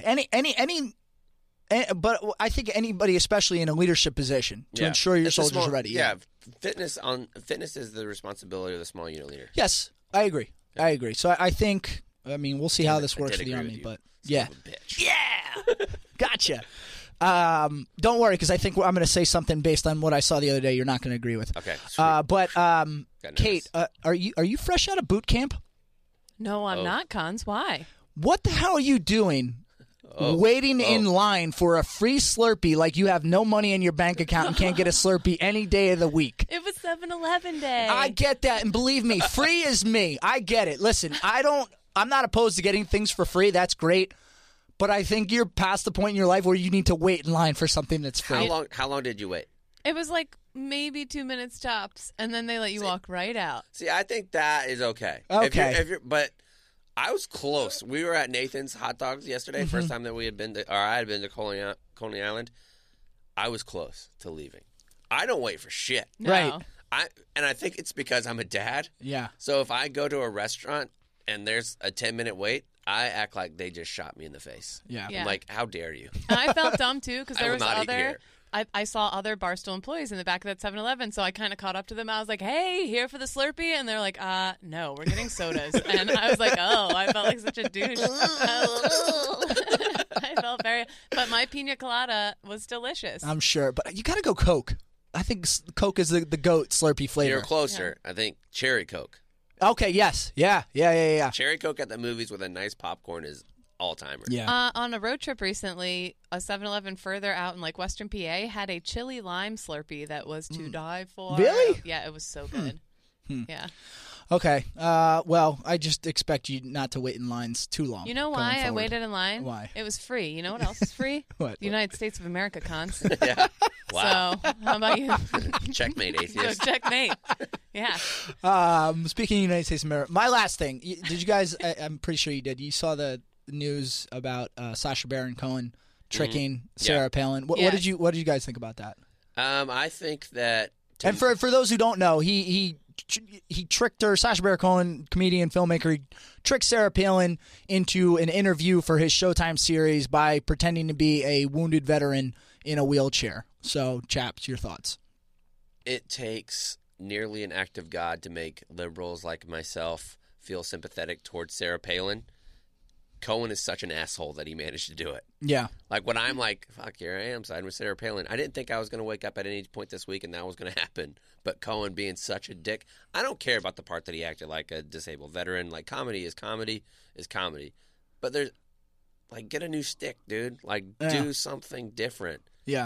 but I think anybody, especially in a leadership position, to ensure your It's a soldiers small- are ready. Yeah, fitness is the responsibility of the small unit leader. Yes, I agree. I agree. So I think, we'll see how this works did for the agree Army, with you. but Son yeah. of a bitch. Yeah! Gotcha. Don't worry, because I think I'm going to say something based on what I saw the other day you're not going to agree with. Okay. Sweet. But Got Kate, are you fresh out of boot camp? No, I'm not, Cons. Why? What the hell are you doing waiting in line for a free Slurpee like you have no money in your bank account and can't get a Slurpee any day of the week? It was 7-Eleven day. I get that, and believe me, free is me. I get it. Listen, I'm not opposed to getting things for free. That's great. But I think you're past the point in your life where you need to wait in line for something that's free. How long did you wait? It was like maybe 2 minutes tops, and then they let you walk right out. See, I think that is okay. Okay. But I was close. We were at Nathan's Hot Dogs yesterday, first time that I had been to Coney Island. I was close to leaving. I don't wait for shit. No. Right. I think it's because I'm a dad. Yeah. So if I go to a restaurant and there's a 10-minute wait, I act like they just shot me in the face. Yeah. Yeah. I'm like, how dare you? And I felt dumb too because I there will was not eat other. here. I saw other Barstool employees in the back of that 7-Eleven, so I kind of caught up to them. I was like, "Hey, here for the Slurpee," and they're like, no, we're getting sodas." And I was like, "Oh," I felt like such a douche. I felt but my pina colada was delicious. I'm sure. But you got to go Coke. I think Coke is the GOAT Slurpee flavor. You're closer. I think cherry Coke. Okay, yes. Yeah. Cherry Coke at the movies with a nice popcorn is all-timer. Yeah. On a road trip recently, a 7-Eleven further out in like Western PA had a chili lime Slurpee that was to die for. Really? Yeah, it was so good. Yeah. Okay. Well, I just expect you not to wait in lines too long. You know going why I forward. waited in line? Why? It was free. You know what else is free? What? The United States of America, cons. Yeah. Wow. So, how about you? Checkmate, So, atheist. checkmate. Yeah. Speaking of United States of America, my last thing. Did you guys? I'm pretty sure you did. You saw the news about Sacha Baron Cohen tricking Sarah Palin. What Yes. did you guys think about that? I think that... And for those who don't know, he tricked her. Sacha Baron Cohen, comedian, filmmaker, he tricked Sarah Palin into an interview for his Showtime series by pretending to be a wounded veteran in a wheelchair. So, chaps, your thoughts? It takes nearly an act of God to make liberals like myself feel sympathetic towards Sarah Palin. Cohen is such an asshole that he managed to do it. Yeah. Like when I'm like, fuck, here I am siding with Sarah Palin. I didn't think I was going to wake up at any point this week and that was going to happen. But Cohen being such a dick, I don't care about the part that he acted like a disabled veteran. Like comedy is comedy is comedy. But there's like, get a new stick, dude. Like do something different. Yeah.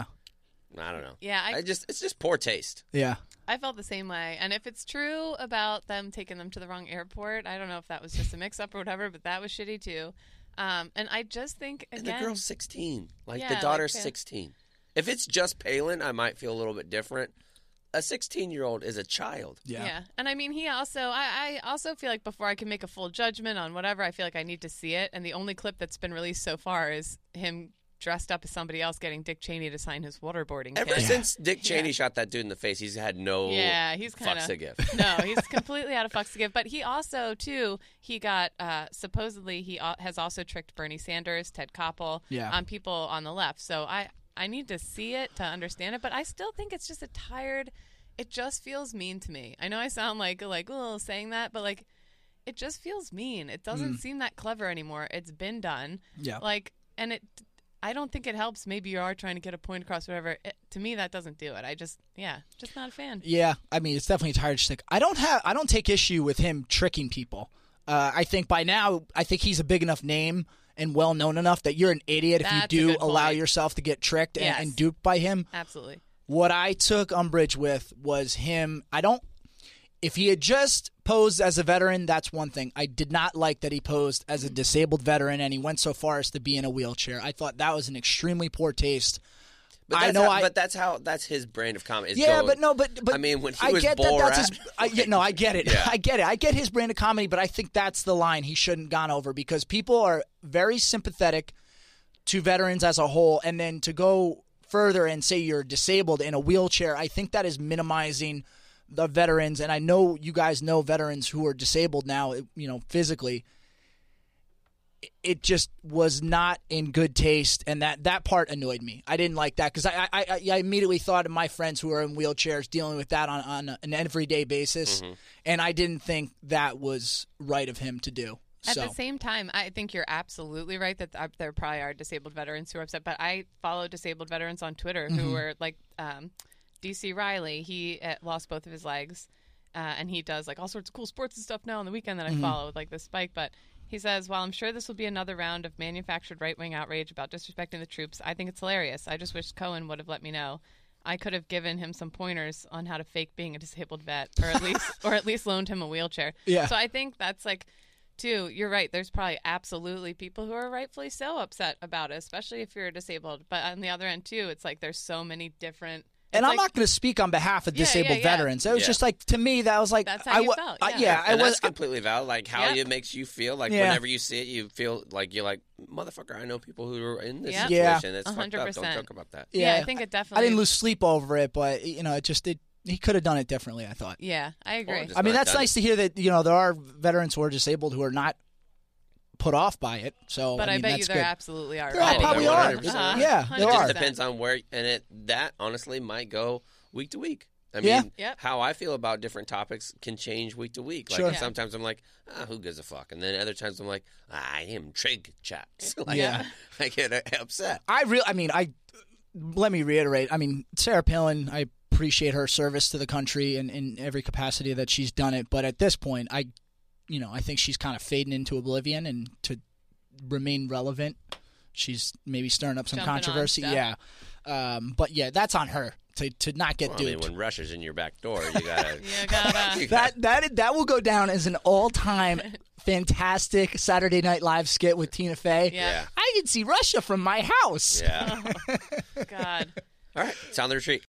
I don't know. Yeah, It's just poor taste. Yeah. I felt the same way. And if it's true about them taking them to the wrong airport, I don't know if that was just a mix-up or whatever, but that was shitty too. And I just think, again... And the girl's 16. Like, Yeah, the daughter's like, 16. If it's just Palin, I might feel a little bit different. A 16-year-old is a child. Yeah. And I mean, he also, I also feel like before I can make a full judgment on whatever, I feel like I need to see it. And the only clip that's been released so far is him dressed up as somebody else getting Dick Cheney to sign his waterboarding Ever kit. since Dick Cheney shot that dude in the face, he's had no He's kind fucks to of give. No, he's completely out of fucks to give. But he also, too, he got supposedly he has also tricked Bernie Sanders, Ted Koppel, on people on the left. So I need to see it to understand it. But I still think it's just a tired. It just feels mean to me. I know I sound like saying that, but like it just feels mean. It doesn't seem that clever anymore. It's been done. Yeah. And it. I don't think it helps. Maybe you are trying to get a point across, whatever. To me, that doesn't do it. Just not a fan. Yeah, I mean, it's definitely a tired stick. I don't take issue with him tricking people. I think by now, he's a big enough name and well known enough that you're an idiot if That's you a do good allow point. yourself to get tricked Yes. and duped by him. Absolutely. What I took umbrage with was him. If he had just posed as a veteran, that's one thing. I did not like that he posed as a disabled veteran and he went so far as to be in a wheelchair. I thought that was an extremely poor taste. But that's his brand of comedy. Is Yeah, going, but I mean, when he I was get Borat, that that's his. I get it. Yeah. I get it. I get his brand of comedy, but I think that's the line he shouldn't gone over because people are very sympathetic to veterans as a whole, and then to go further and say you're disabled in a wheelchair, I think that is minimizing the veterans. And I know you guys know veterans who are disabled now, physically. It just was not in good taste, and that part annoyed me. I didn't like that because I immediately thought of my friends who are in wheelchairs dealing with that on an everyday basis, and I didn't think that was right of him to do. At the same time, I think you're absolutely right that there probably are disabled veterans who are upset, but I follow disabled veterans on Twitter who are like DC Riley. He lost both of his legs, and he does like all sorts of cool sports and stuff now on the weekend that I follow with like this spike, but he says, while I'm sure this will be another round of manufactured right-wing outrage about disrespecting the troops, I think it's hilarious. I just wish Cohen would have let me know. I could have given him some pointers on how to fake being a disabled vet, or at least loaned him a wheelchair. Yeah. So I think that's like, too, you're right. There's probably absolutely people who are rightfully so upset about it, especially if you're disabled. But on the other end, too, it's like there's so many different... And I'm not going to speak on behalf of disabled veterans. It was just like, to me, that was like... That's how you felt, and that's completely valid. Like, how it makes you feel. Like, Yeah. whenever you see it, you feel like you're like, motherfucker, I know people who are in this Yeah. situation. It's fucked up. 100%. Don't joke about that. Yeah, I think it definitely... I didn't lose sleep over it, but, he could have done it differently, I thought. Yeah, I agree. just I mean, not that's done nice to hear that, there are veterans who are disabled who are not put off by it. So, But I mean, bet you that's there good. absolutely are. There already. probably are. 100%. Yeah, there It are. just depends on where, and that honestly might go week to week. I Yeah. mean, Yep. how I feel about different topics can change week to week. Like Sure. Yeah. sometimes I'm like, who gives a fuck? And then other times I'm like, I am trig chaps. Like, Yeah. I get upset. Let me reiterate. I mean, Sarah Palin, I appreciate her service to the country in every capacity that she's done it. But at this point, I think she's kind of fading into oblivion, and to remain relevant, she's maybe stirring up some Jumping on controversy. stuff. Yeah. But yeah, that's on her to not get Well, duped. I mean, when Russia's in your back door, you gotta. You gotta. you gotta- That will go down as an all-time fantastic Saturday Night Live skit with Tina Fey. Yeah. I can see Russia from my house. Yeah. God. All right. Sound the retreat.